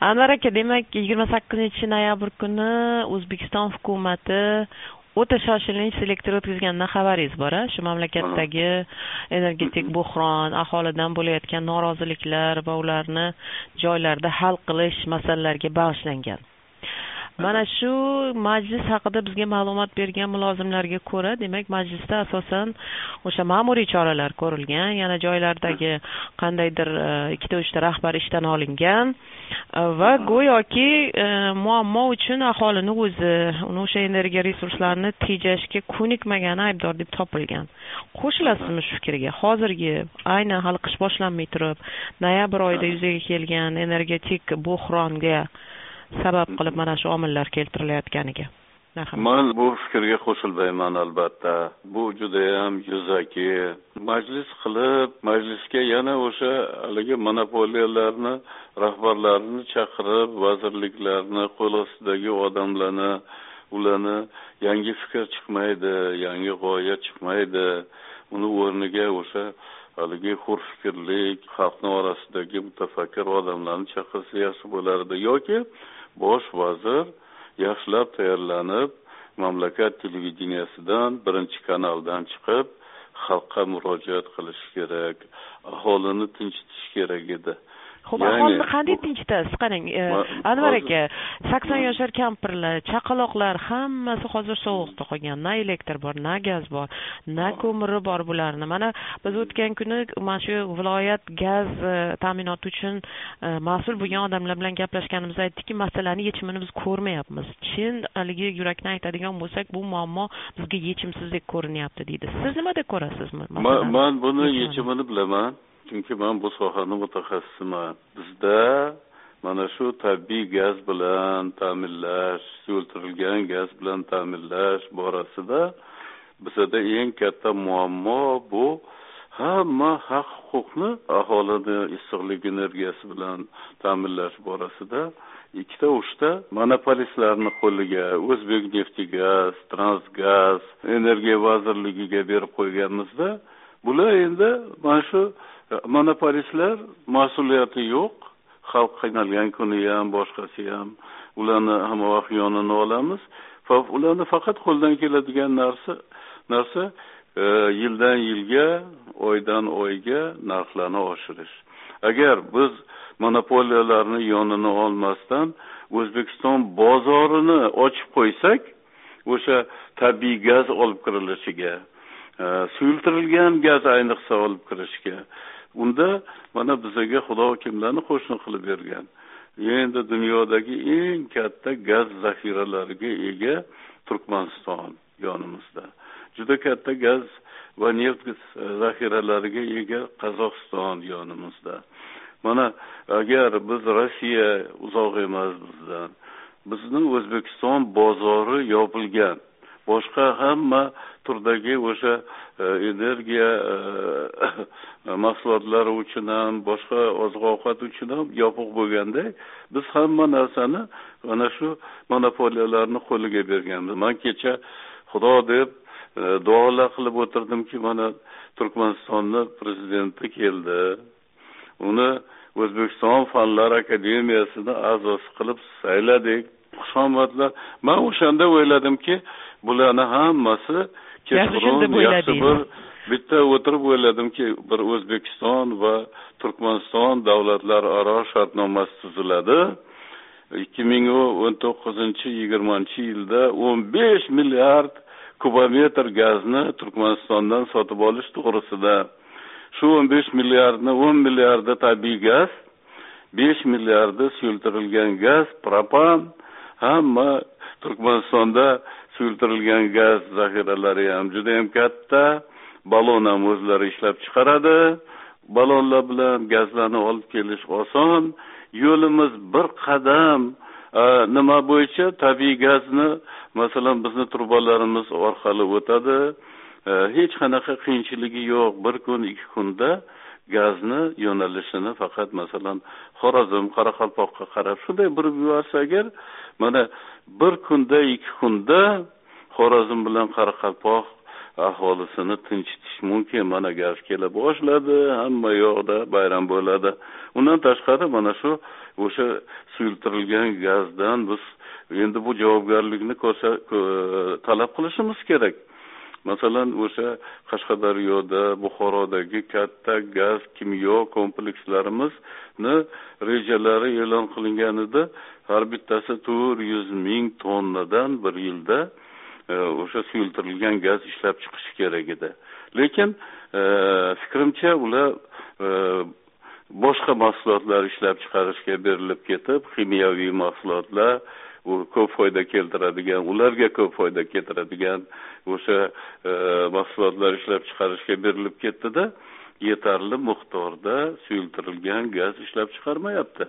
Anvar aka, demak 28-noyabr kuni O'zbekiston hukumati o'ta shoshilinch selektor o'tkazganidan xabaringiz bor, shu mamlakatdagi energetik buhron, aholidan bo'layotgan noroziliklar va ularni joylarda hal qilish masalalariga bag'ishlangan. Mana shu majlis haqida bizga ma'lumot bergan mulozimlarga ko'ra, demak majlisda asosan o'sha ma'muriy choralar ko'rilgan, yana joylardagi qandaydir 2-3 rahbar ishdan olingan va go'yoki muammo uchun aholini o'zi, uni o'sha energiya resurslarini tejashga ko'nikmagani aybdor deb topilgan. Qo'shilasizmi shu fikrga? Hozirgi aynan hali qish boshlanmay turib, noyabr oyida yuzaga kelgan energetik buhronga sabab qilib mana shu omillar keltirilayotganiga. Men bu fikrga qo'shilmayman albatta. Bu juda ham yuzaki. Majlis qilib, majlisga yana o'sha haligi monopoliyalarni rahbarlarini chaqirib, vazirliklarni, qo'l ostidagi odamlarni, ularni yangi fikr chiqmaydi, yangi g'oya chiqmaydi. Uni o'rniga o'sha haligi hurfikrlik, xalqning orasidagi mutafakkir odamlarni chaqirsa yaxshi bo'lardi yoki bosh vazir yaxshilab tayyorlanib, mamlakat televideniyasidan, birinchi kanaldan chiqib, xalqqa murojaat qilish kerak, aholini tinchitish kerak edi. Xo'p, aholini qanday tinchitasiz? Qarang, Anvar aka, 80 yoshar kampirlar, chaqaloqlar hammasi hozir sovuqda qolgan. Na elektr bor, na gaz bor, na ko'miri bor bularni. Mana biz o'tgan kuni mana shu viloyat gaz ta'minoti uchun mas'ul bo'lgan odamlar bilan gaplashganimizda aytdiki, masalani yechimini biz ko'rmayapmiz. Chin haligi yurakdan aytadigan bo'lsak, bu muammo bizga yechimsizdek ko'rinyapti deydi. Siz nimada ko'rasizmi? Men buni yechimini bilaman. Chunki men bu sohani mutaxassisiman. Bizda mana shu tabiiy gaz bilan ta'minlash, yo'ltirilgan gaz bilan ta'minlash borasida bizda eng katta muammo bu hamma haq-huquqni aholini issiqlik energiyasi bilan ta'minlash borasida 2-3 monopolistlarning qo'liga, O'zbekneftgaz, Transgaz, Energiya vazirligiga berib qo'yganimizda, bular endi mana shu monopolistlar mas'uliyati yo'q. Xalq qiynalgan kuni ham, boshqasi ham ularni hamma vaqt yonini olamiz. Ularni faqat qo'ldan keladigan narsa yildan yilga, oydan oyga narxlarni oshirish. Agar biz monopoliyalarni yonini olmasdan O'zbekiston bozorini ochib qo'ysak, o'sha tabiiy gaz olib kirilishiga, suyultirilgan gaz ayniqsa olib kirishga, unda mana bizga Xudo kimlarni qo'shni qilib bergan. Endi dunyodagi eng katta gaz zaxiralariga ega Turkmaniston yonimizda. Juda katta gaz va neft zaxiralariga ega Qozog'iston yonimizda. Mana agar biz Rossiya uzoq emas bizdan, bizning O'zbekiston bozori yopilgan. Boshqa hamma turdagi o'sha energiya mahsulotlari uchun ham, boshqa oziq-ovqat uchun ham yopiq bo'lganda, biz hamma narsani mana shu monopoliyalarni qo'liga berganmiz. Men kecha Xudo deb duolar qilib o'tirdimki, mana Turkmanistonning prezidenti keldi. Uni O'zbekiston Fanlar akademiyasining a'zosi qilib sayladik. Xushomadlar. Men o'shanda o'yladimki, bularni hammasi kechqurun yaxshi bitta o'tirib o'yladimki, bir O'zbekiston va Turkmaniston davlatlararo shartnomasi tuziladi. 2019-20 yilda 15 milliard kubometr gazni Turkmanistondan sotib olish to'g'risida. Shu 15 milliardni 10 milliardi tabiiy gaz, 5 milliardi suyultirilgan gaz, propan, hamma Turkmanistonda suyultirilgan gaz zaxiralari ham juda ham katta. Balon ham o'zlari ishlab chiqaradi. Balonlar bilan gazlarni olib kelish oson. Yo'limiz bir qadam nima bo'yicha tabiiy gazni, masalan, bizning turbalarimiz orqali o'tadi. Hech qanaqa qiyinchiligi yo'q. Bir kun, 2 kunda gazni yo'nalishini faqat masalan Xorazm, Qoraqalpoqqa qarab shunday burib yuborsa agar, mana bir kunda, 2 kunda Xorazm bilan Qoraqalpoq aholisini tinchitish mumkin. Mana gaz kela boshladi, hamma yoqda bayram bo'ladi. Undan tashqari mana shu o'sha suyultirilgan gazdan biz endi bu javobgarlikni talab qilishimiz kerak. Masalan, o'sha Qashqadaryoda, Buxorodagi katta gaz kimyo komplekslarimizni rejalari e'lon qilinganida har bittasi 400 ming tonnadan bir yilda o'sha suyultirilgan gaz ishlab chiqishi kerak edi. Lekin fikrimcha ular boshqa mahsulotlar ishlab chiqarishga berilib ketib, kimyoviy mahsulotlar ko'p foyda keltiradigan, ularga ko'p foyda keltiradigan o'sha mahsulotlar ishlab chiqarishga berilib ketdi-da, yetarli miqdorda suyultirilgan gaz ishlab chiqarmayapti.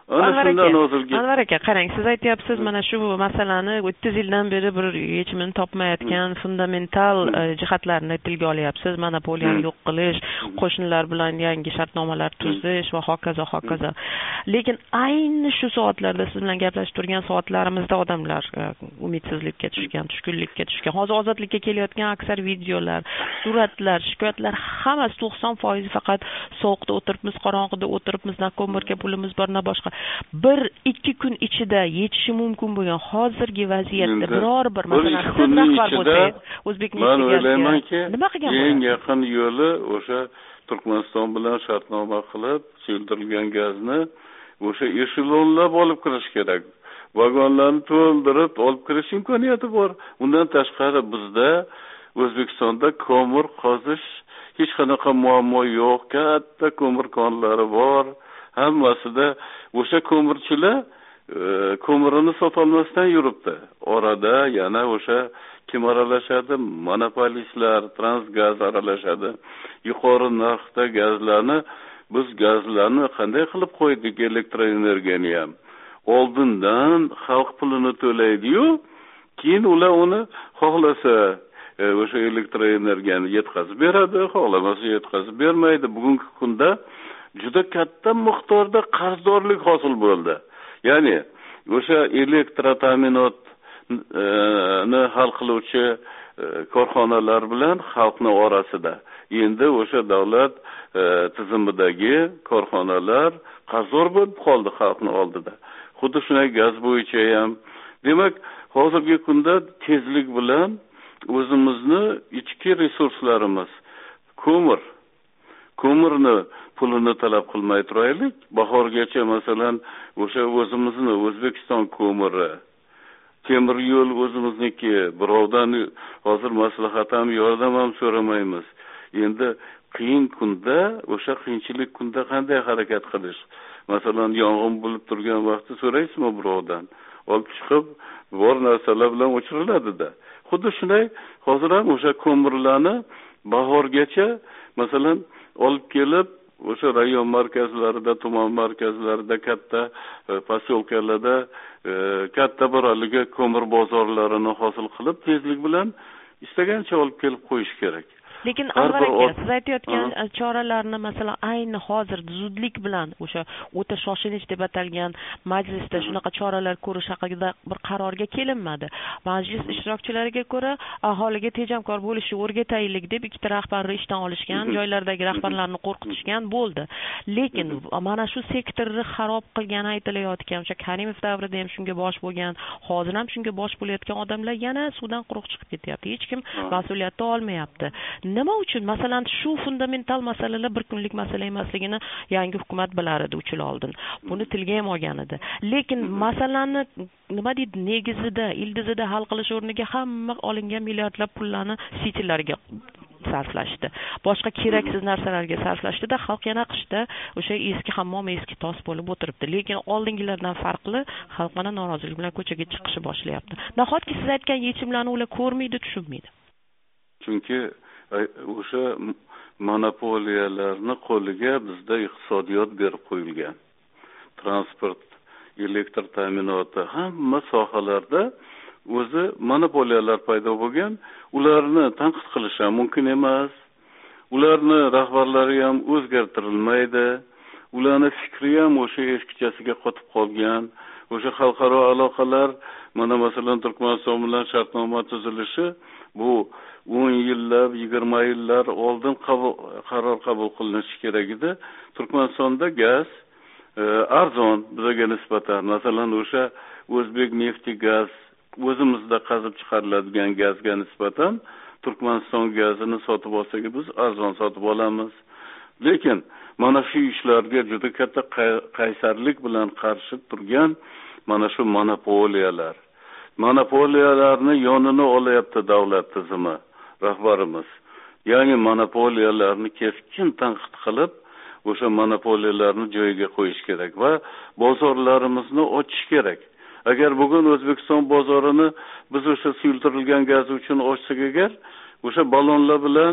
Anvar aka, qarang, siz aytyapsiz, mana shu masalani 30 yildan beri bir yechimini topmayotgan fundamental jihatlarni tilga olyapsiz. Monopoliyani yo'q qilish, qo'shnilar bilan yangi shartnomalar tuzish va hokazo. Lekin ayni shu soatlarda siz bilan gaplashib turgan soatlarimizda odamlar umidsizlikka tushgan, tushkunlikka tushgan. Hozir ozodlikka kelayotgan aksar videolar, suratlar, shikoyatlar hammasi 90% faqat sovuqda o'tiribmiz, qorong'ida o'tiribmiz, na ko'mirga pulimiz bor, na boshqa. 1-2 kun ichida yechishi mumkin bo'lgan hozirgi vaziyatda biror bir masalan siz rahbar bo'lsangiz, o'zbek o'ylaymanki, eng yaqin yo'li o'sha Turkmaniston bilan shartnoma qilib, suyultirilgan gazni o'sha eshelonlab olib kirish kerak. Vagonlarni to'ldirib olib kirish imkoniyati bor. Undan tashqari bizda O'zbekistonda ko'mir qozish hech qanaqa muammo yo'q. Katta ko'mir konlari bor. Hammasida o'sha ko'mirchilar ko'mirini sotolmasdan yuribdi. Orada yana o'sha kim aralashadi? Monopolistlar, Transgaz aralashadi. Yuqori narxda gazlarni, biz gazlarni qanday qilib qo'ydik, elektroenergiyani ham. Oldindan xalq pulini to'laydi-yu, keyin ular uni xohlasa o'sha elektroenergiyani yetkazib beradi, xohlamasa yetkazib bermaydi. Bugungi kunda juda katta miqdorda qarzdorlik hosil bo'ldi. Ya'ni o'sha elektr ta'minotni hal qiluvchi korxonalar bilan xalqning orasida endi o'sha davlat tizimidagi korxonalar qarzdor bo'lib qoldi xalqning oldida. Xuddi shunday gaz bo'yicha ham. Demak, hozirgi kunda tezlik bilan o'zimizni ichki resurslarimiz, ko'mirni pulini talab qilmay turaylik. Bahorgacha masalan o'sha o'zimizni O'zbekiston ko'miri, temir yo'l o'zimizniki, birovdan hozir maslahat ham, yordam ham so'ramaymiz. Endi qiyin kunda, o'sha qiyinchilik kunda qanday harakat qilish? Masalan, yong'in bo'lib turgan vaqtda so'raysizmi birovdan? Olib chiqib, bor narsalar bilan o'chiriladi-da. Xuddi shunday hozir ham o'sha ko'mirlarni bahorgacha masalan olib kelib o'sha rayon markazlarida, tuman markazlarida, katta posyolkalarda katta bir haligi ko'mir bozorlarini hosil qilib, tezlik bilan istagancha olib kelib qo'yish kerak. Lekin Anvar aka, siz aytayotgan choralarni masalan ayni hozir zudlik bilan o'sha o'ta shoshilinch deb atalgan majlisda shunaqa choralar ko'rish haqida bir qarorga kelinmadi. Majlis ishtirokchilariga ko'ra aholiga tejamkor bo'lishni o'rgataylik deb ikkita rahbarni ishdan olishgan, joylardagi rahbarlarni qo'rqitishgan bo'ldi. Lekin mana shu sektorni xarob qilgani aytilayotgan, o'sha Karimov davrida ham shunga bosh bo'lgan, hozir ham shunga bosh bo'layotgan odamlar yana suvdan quruq chiqib ketyapti. Hech kim mas'uliyatni olmayapti. Nima uchun? Masalan, shu fundamental masalalar bir kunlik masala emasligini yangi hukumat bilar edi 3 yil oldin. Buni tilga ham olgan edi. Lekin masalani nima deydi, negizida, ildizida hal qilish o'rniga hamma olingan milliardlab pullarni sitilarga sarflashdi. Boshqa keraksiz narsalarga sarflashdi-da, xalq yana qishda o'sha eski hammom, eski tos bo'lib o'tiribdi. Lekin oldingilardan farqli xalq mana norozilik bilan ko'chaga chiqishni boshlayapti. Nahotki siz aytgan yechimlarni ular ko'rmaydi, tushunmaydi. Chunki o'sha monopoliyalarni qo'liga bizda iqtisodiyot berib qo'yilgan. Transport, elektr ta'minoti, hamma sohalarda o'zi monopoliyalar paydo bo'lgan. Ularni tanqid qilish ham mumkin emas. Ularni rahbarlari ham o'zgartirilmaydi. Ularning fikri ham o'sha eskichasiga qotib qolgan. O'sha xalqaro aloqalar, mana masalan Turkmaniston bilan shartnoma tuzilishi, bu 10 yillab, 20 yillar oldin qaror qabul qilinishi kerak edi. Turkmanistonda gaz arzon bizga nisbatan. Masalan, o'sha O'zbek nefti gaz o'zimizda qazib chiqariladigan gazga nisbatan Turkmaniston gazini sotib olsak biz arzon sotib olamiz. Lekin mana shu ishlarga juda katta qaysarlik bilan qarshi turgan mana shu monopoliyalarni yonini olayapti davlat tizimi rahbarimiz. Ya'ni monopoliyalarni keskin tanqid qilib, o'sha monopoliyalarni joyiga qo'yish kerak va bozorlarimizni ochish kerak. Agar bugun O'zbekiston bozorini biz o'sha suyultirilgan gaz uchun ochsak agar, o'sha ballonlar bilan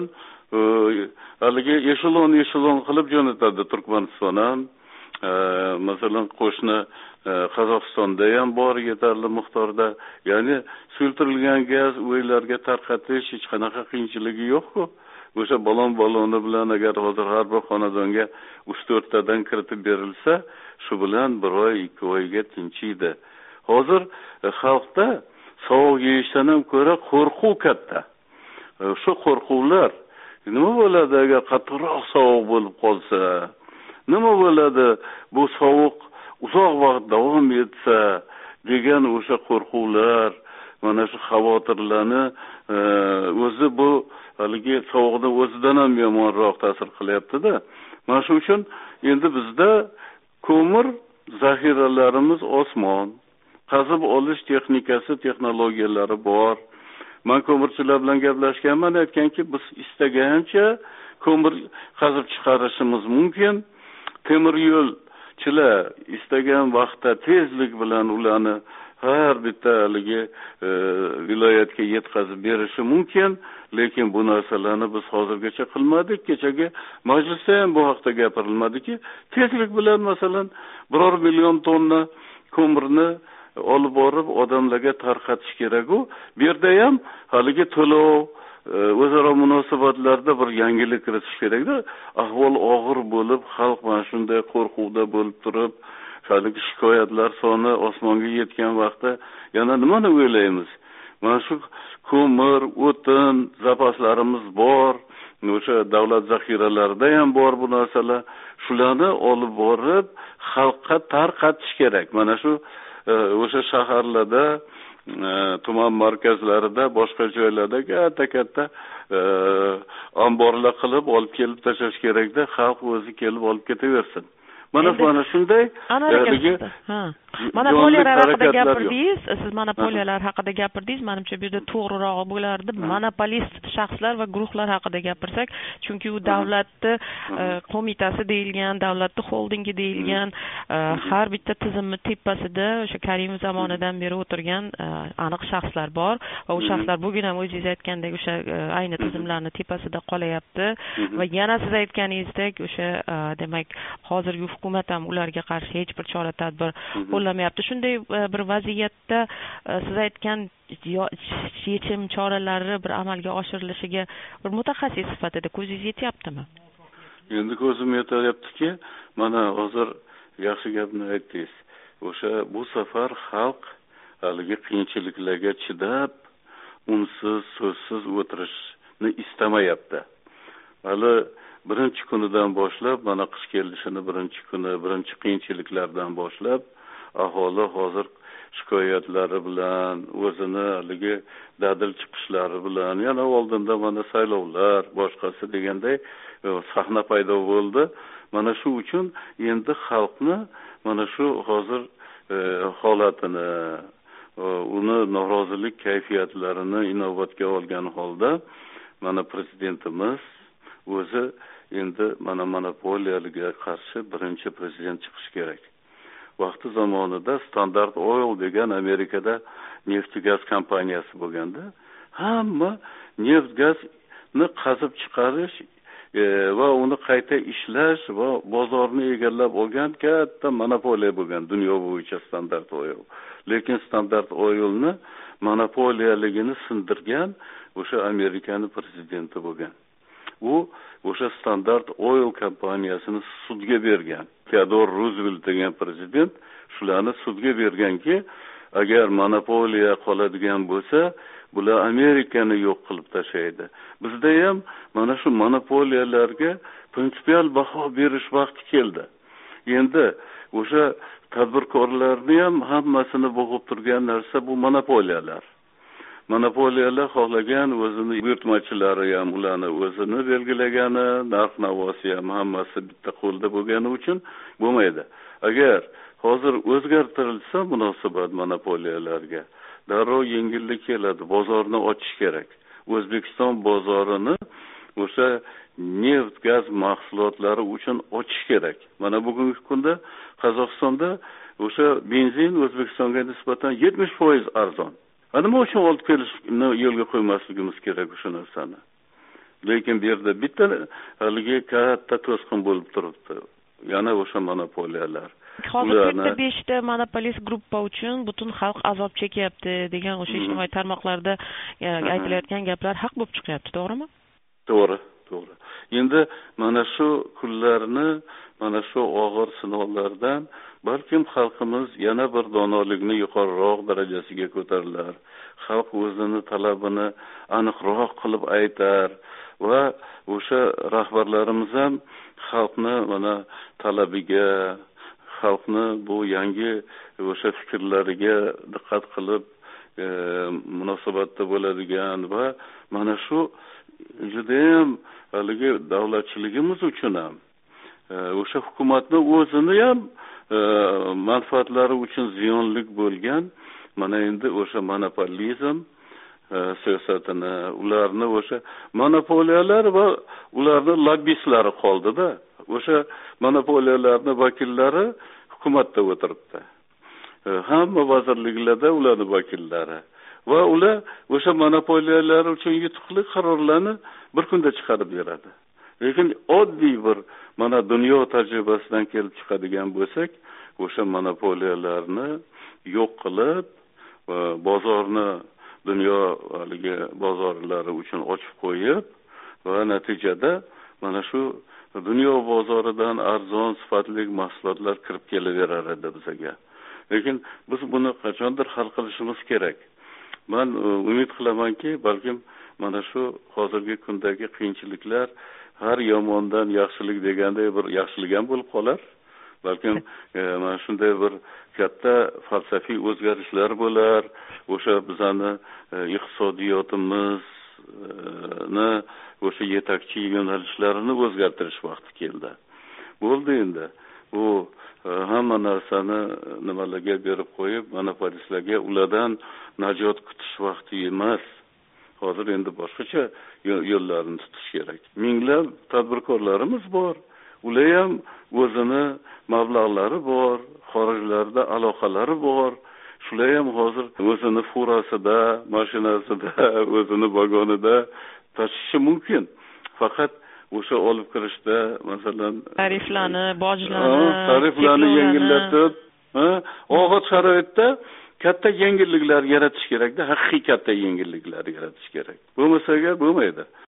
haligi eshilon qilib jo'natadi Turkmaniston ham, masalan qo'shni Qozog'istonda ham bor yetarli miqdorda. Ya'ni suyultirilgan gaz uylarga tarqatish hech qanaqa qiyinchiligi yo'q-ku. O'sha balloni bilan agar hozir har bir xonadonga 3-4 tadan kiritib berilsa, shu bilan 1 oy, 2 oyga tinchiydi. Hozir xalqda sovuq yeyishdan ham ko'ra qo'rquv katta. Shu qo'rquvlar nima bo'ladi agar qattiqroq sovuq bo'lib qolsa? Nima bo'ladi bu sovuq uzoq vaqt davom etsa degan o'sha qo'rquvlar, mana shu xavotirlarni o'zi bu haligi sovuqni o'zidan ham yomonroq ta'sir qilyapti-da. Mana shu uchun endi bizda ko'mir zaxiralarimiz osmon, qazib olish texnologiyalari bor. Men ko'mirchilar bilan gaplashganman, aytganki, biz istagancha ko'mir qazib chiqarishimiz mumkin. Temir yo'lchilar istagan vaqtda tezlik bilan ularni har bitta viloyatga yetkazib berishi mumkin, lekin bu narsalarni biz hozirgacha qilmadik. Kechagi majlisda ham bu haqda gapirilmadiki, tezlik bilan masalan 1 million tonna ko'mirni olib borib odamlarga tarqatish kerak-ku. Bu yerda ham haligi to'lov o'zaro munosabatlarda bir yangilik kiritish kerak-da. Ahvol og'ir bo'lib, xalq mana shunday qo'rquvda bo'lib turib, haligi shikoyatlar soni osmonga yetgan vaqtda yana nimani o'ylaymiz? Mana shu ko'mir, o'tin zapaslarimiz bor, o'sha davlat zaxiralarida ham bor bu narsalar. Shularni olib borib xalqqa tarqatish kerak. Mana shu o'sha shaharlarda, tuman markazlarida, boshqa joylarda katta omborlar qilib olib kelib tashlash kerak-da, xalq o'zi kelib olib ketaversin. Mana shunday monopoliyalar haqida gapirdingiz. Siz monopoliyalar haqida gapirdingiz. Menimcha bu yerda to'g'riroq bo'lardi monopolist shaxslar va guruhlar haqida gapirsak, chunki u davlatni qo'mitasi deyilgan, davlatni holdingi deyilgan, har bitta tizimni tepasida o'sha Karimov zamonidan beri o'tirgan aniq shaxslar bor va u shaxslar bugun ham o'zingiz aytgandek o'sha ayni tizimlarning tepasida qolyapti va yana siz aytganingizdek o'sha demak hozirgi hukumat ham ularga qarshi hech bir chora-tadbir qo'llamayapti. Shunday bir vaziyatda siz aytgan yechim choralari bir amalga oshirilishiga bir mutaxassis sifatida ko'zingiz yetyaptimi? Endi ko'zim yetyaptiki, mana hozir yaxshi gapni aytdingiz. O'sha bu safar xalq haligi qiyinchiliklarga chidab, unsiz, so'zsiz o'tirishni istamayapti. Hali birinchi kunidan boshlab, mana qish kelishini birinchi kuni, birinchi qiyinchiliklardan boshlab aholi hozir shikoyatlari bilan, o'zini haligi dadil chiqishlari bilan, yana oldinda mana saylovlar, boshqasi deganday sahna paydo bo'ldi. Mana shu uchun endi xalqni mana shu hozir holatini, uni norozilik kayfiyatlarini inobatga olgan holda mana prezidentimiz o'zi endi mana monopoliyaga qarshi birinchi prezident chiqish kerak. Vaqti zamonida Standard Oil degan Amerikada neft gaz kompaniyasi bo'lganda, hamma neft gazni qazib chiqarish va uni qayta ishlash va bozorni egallab olgan katta monopoliya bo'lgan dunyo bo'yicha Standard Oil. Lekin Standard Oilni monopoliyaligini sindirgan o'sha Amerikaning prezidenti bo'lgan. U o'sha Standard Oil kompaniyasini sudga bergan. Theodore Roosevelt degan prezident shularni sudga berganki, agar monopoliya qoladigan bo'lsa, bular Amerikani yo'q qilib tashlaydi. Bizda ham mana shu monopoliyalarga prinsipial baho berish vaqti keldi. endi o'sha tadbirkorlarni ham hammasini bo'g'ib turgan narsa bu monopoliyalar. Monopoliyalar xohlagan o'zini buyurtmachilari ham ularni o'zini belgilagani, narx-navosi ham hammasi bitta qo'lda bo'lgani uchun bo'lmaydi. Agar hozir o'zgartirilsa munosabat monopoliyalarga, darrov yengillik keladi, bozorni ochish kerak. O'zbekiston bozorini o'sha neft, gaz mahsulotlari uchun ochish kerak. Mana bugungi kunda Qozog'istonda o'sha benzin O'zbekistonga nisbatan 70% arzon. Nima uchun olib kelishni yo'lga qo'ymasligimiz kerak o'sha narsani. Lekin bu yerda bitta haligi katta to'sqin bo'lib turibdi. Yana o'sha monopoliyalar. Hozir 5 ta monopolist gruppa uchun butun xalq azob chekyapti degan o'sha ijtimoiy tarmoqlarda aytilayotgan gaplar haq bo'lib chiqyapti, to'g'rimi? To'g'ri. Endi mana shu kunlarni, mana shu og'ir sinovlardan balkim xalqimiz yana bir donolikni yuqoriroq darajasiga ko'tarilar. Xalq o'zini talabini aniqroq qilib aytar va o'sha rahbarlarimiz ham xalqni mana talabiga, xalqni bu yangi o'sha fikrlariga diqqat qilib munosabatda bo'ladigan va mana shu juda ham haligi davlatchiligimiz uchun ham o'sha hukumatni o'zini ham manfaatlari uchun ziyonlik bo'lgan mana endi o'sha monopolizm siyosatini, ularni o'sha monopoliyalar va ularni lobbistlari qoldida. O'sha monopoliyalarni vakillari hukumatda o'tiribdi. Hamma vazirliklarda ularning vakillari va ular o'sha monopoliyalar uchun yutuqli qarorlarni bir kunda chiqarib beradi. Lekin oddiy bir mana dunyo tajribasidan kelib chiqadigan bo'lsak, o'sha monopoliyalarni yo'q qilib, bozorni dunyo haligi bozorlari uchun ochib qo'yib va natijada mana shu dunyo bozoridan arzon sifatli mahsulotlar kirib kelaverar edi bizga. Lekin biz buni qachondir hal qilishimiz kerak. Men umid qilamanki, balkim mana shu hozirgi kundagi qiyinchiliklar har yomondan yaxshilik deganday bir yaxshilik ham bo'lib qolar. Balkim mana shunday bir katta falsafiy o'zgarishlar bo'lar. O'sha bizani iqtisodiyotimizni o'sha yetakchi yo'nalishlarini o'zgartirish vaqti keldi. Bo'ldi endi. Bu hamma narsani nimalarga berib qo'yib, monopolistlarga ulardan najot kutish vaqti emas. Hozir endi boshqacha yo'llarni tutish kerak. Minglab tadbirkorlarimiz bor. Ular ham o'zini mablag'lari bor, xorijlarda aloqalari bor. Shular ham hozir o'zini furasida, mashinasida, o'zini vagonida tashishi mumkin. Faqat o'sha olib kirishda, masalan, tariflarni yengillatib, og'ir sharoitda katta yengilliklar yaratish kerak-da, haqiqiy katta yengilliklar yaratish kerak. Bo'lmasaga bo'lmaydi.